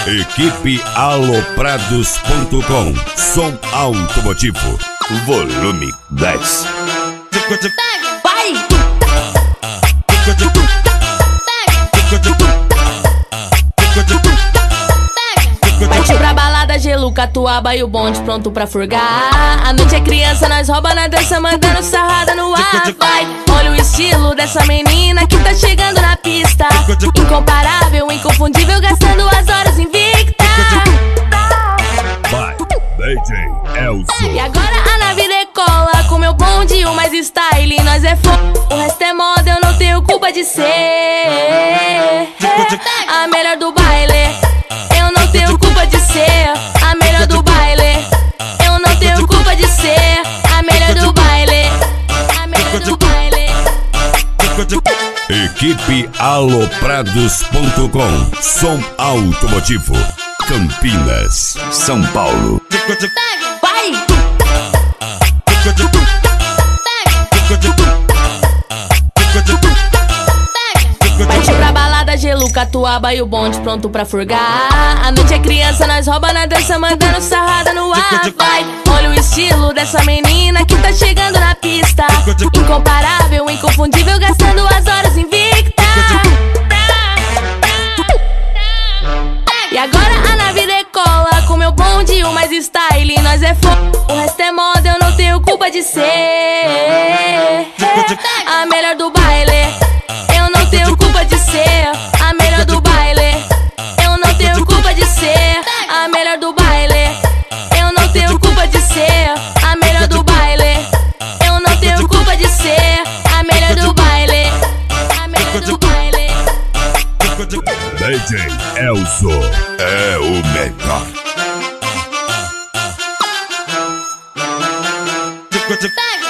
Equipe Aloprados.com. Som automotivo. Volume 10. Vai! Partiu pra balada, gelo, catuaba e o bonde pronto pra furgar. A noite é criança, nós rouba na dança, mandando sarrada no ar. Vai, olha o estilo dessa menina que tá chegando na pista. Incomparável, inconfundível, gastando as horas invicta. Vai, DJ Elzo. E agora a nave decola com meu bonde, o mais style, nós é fogo. O resto é moda, eu não tenho culpa de ser a melhor do baile. Eu não tenho culpa de ser a melhor do baile. Eu não tenho culpa de ser a melhor do baile. A melhor do baile. Equipe Aloprados.com. Som automotivo. Campinas, São Paulo. Vai! Partiu pra balada, gelo, catuaba e o bonde pronto pra furgar. A noite é criança, nós rouba na dança, mandando sarrada no ar. Vai, olha o estilo dessa menina que tá chegando na pista. Incomparável, inconfundível, gastando as horas invicta. E agora a nave decola com meu bonde, o mais style, nós é fogo. O resto é moda, eu não tenho culpa de ser a melhor do baile. Eu não tenho culpa de ser a melhor do baile. Eu não tenho culpa de ser a melhor do baile. Eu não tenho culpa de ser a melhor do baile. Eu não tenho culpa de ser a melhor do baile. A melhor do baile. DJ Elzo é o melhor. Pega!